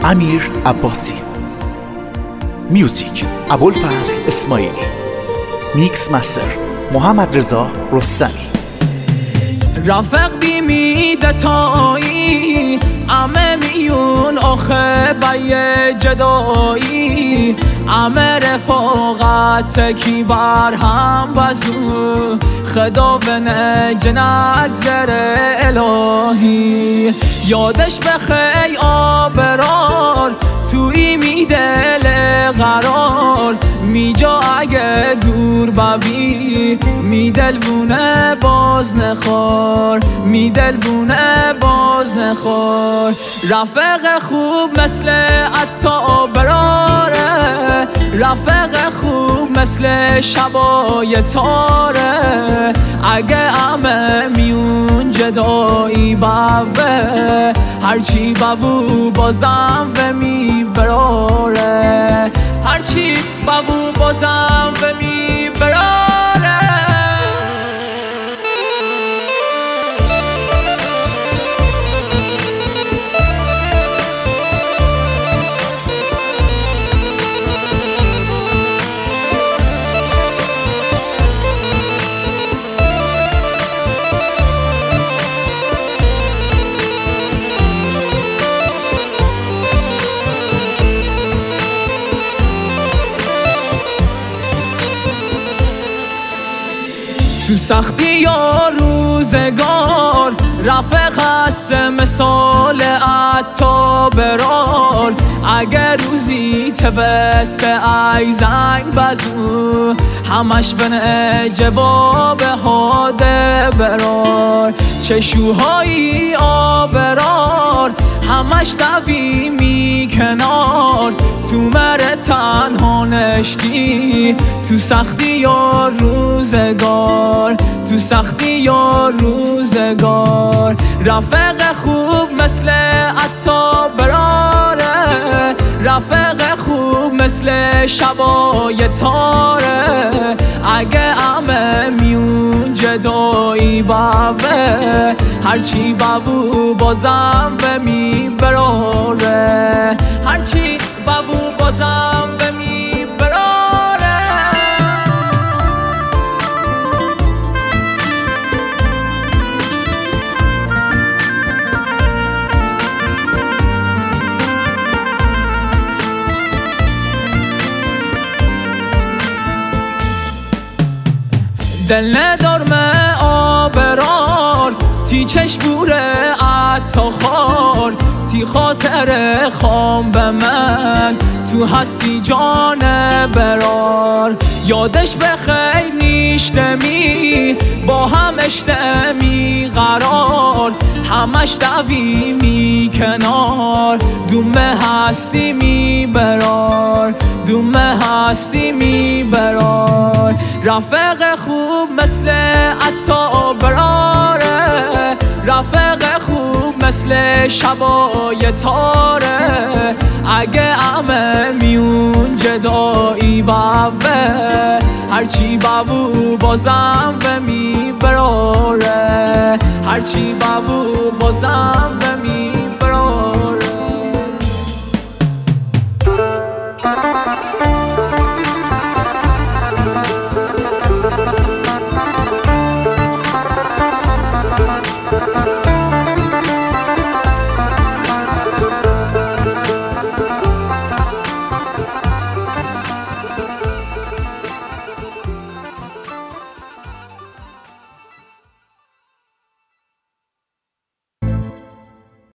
امیر عباسی، میوزیک ابوالفضل اسماعیلی، میکس مستر محمد رضا رستمی. رفق بیمیده تایی امه میون آخه بای جدایی، امه رفاقت کی بر هم بزو خدا و نجنک زر الهی. یادش بخی آبرار توی میدل قرار میجا اگه دور ببی میدل بونه باز نخور، میدل بونه باز نخور. رفق خوب مثل عطا براره، رفق خوب مثل شبای تاره. اگه امه میون جدایی بوه هرچی ببو بازم و میبراره، هرچی ببو بازم و میبراره. تو سختی یا روزگار رفق هست مثال عطا برار. اگر روزی تبسه ای زنگ بزو همش بنه جواب هاده برار. چشوهایی آبرار همش دوی می کنار، تو مره تنها نشتی تو سختی یا روزگار، تو سختی یا روزگار. رفق خوب مثل عطا براره، رفق خوب مثل شبای تاره. اگه امه میون جدایی بوه هرچی ببو بازم و میبراره، هرچی ببو بازم و میبراره. دل ندارمه آبرار تی چشموره عطا خار، تی خاطر خام به من تو هستی جان برار. یادش بخیر نیشتمی با هم اشتمی قرار، همش دوی می کنار دومه هستی می برار، دومه هستی می برار. رفق خوب مثل عطا براره، رفق خوب مثل شبای تاره. اگه امه میون جدایی بوه هرچی ببو بازم و میبراره، هرچی ببو بازم